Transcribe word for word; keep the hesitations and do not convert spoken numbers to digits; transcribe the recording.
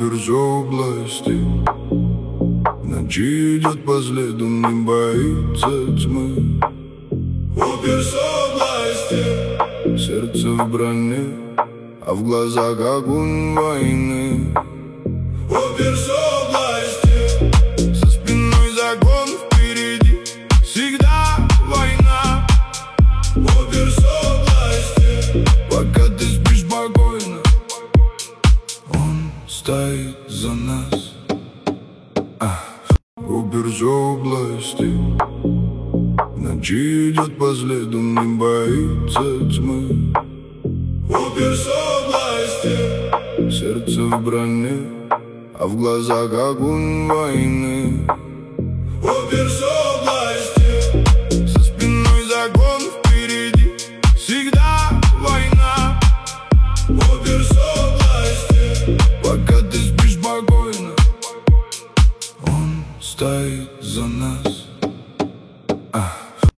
бирже области. Ночи идет по следу, не боится тьмы. Бирже области. Сердце в броне, а в глазах огонь войны. Бирже области. За спиной закон, впереди всегда война. Бирже области. Пока ты спишь спокойно, он стоит за нас. У бирже области. Ночи идет по следу, не боится тьмы. Бирже области. Сердце в броне, а в глазах огонь войны. Бирже области. За спиной закон, впереди всегда война. Бирже области. Пока ты спишь спокойно, он стоит за нас.